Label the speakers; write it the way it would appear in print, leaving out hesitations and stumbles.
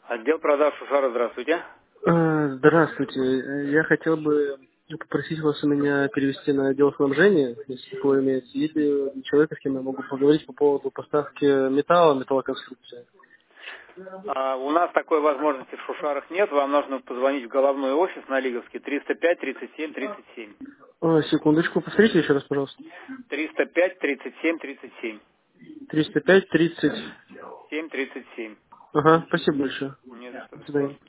Speaker 1: Отдел продаж Шушара, здравствуйте.
Speaker 2: Здравствуйте. Я хотел бы попросить вас у меня перевести на отдел снабжения, если такое имеется, или человека, с кем я могу поговорить по поводу поставки металла, металлоконструкции.
Speaker 1: У нас такой возможности в Шушарах нет. Вам нужно позвонить в головной офис на Лиговский 305 37 37.
Speaker 2: Секундочку, повторите еще раз, пожалуйста.
Speaker 1: 305 37 37.
Speaker 2: 305 30.
Speaker 1: 7 37.
Speaker 2: Ага, спасибо большое.
Speaker 1: Не за что.
Speaker 2: До свидания.